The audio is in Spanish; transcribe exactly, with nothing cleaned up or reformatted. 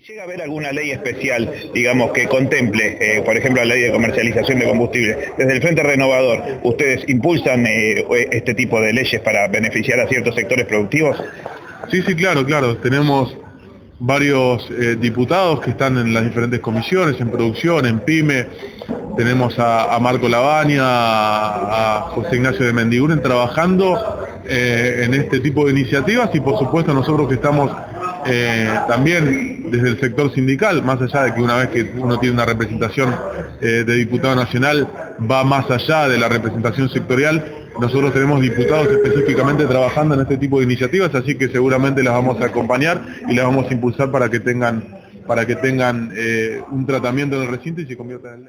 ¿Llega a haber alguna ley especial, digamos, que contemple, eh, por ejemplo, la ley de comercialización de combustible? Desde el Frente Renovador, ¿ustedes impulsan eh, este tipo de leyes para beneficiar a ciertos sectores productivos? Sí, sí, claro, claro. Tenemos varios eh, diputados que están en las diferentes comisiones, en producción, en PYME. Tenemos a, a Marco Labaña, a, a José Ignacio de Mendiguren trabajando eh, en este tipo de iniciativas, y por supuesto nosotros que estamos eh, también desde el sector sindical, más allá de que una vez que uno tiene una representación eh, de diputado nacional, va más allá de la representación sectorial. Nosotros tenemos diputados específicamente trabajando en este tipo de iniciativas, así que seguramente las vamos a acompañar y las vamos a impulsar para que tengan, para que tengan eh, un tratamiento en el recinto y se conviertan en ley.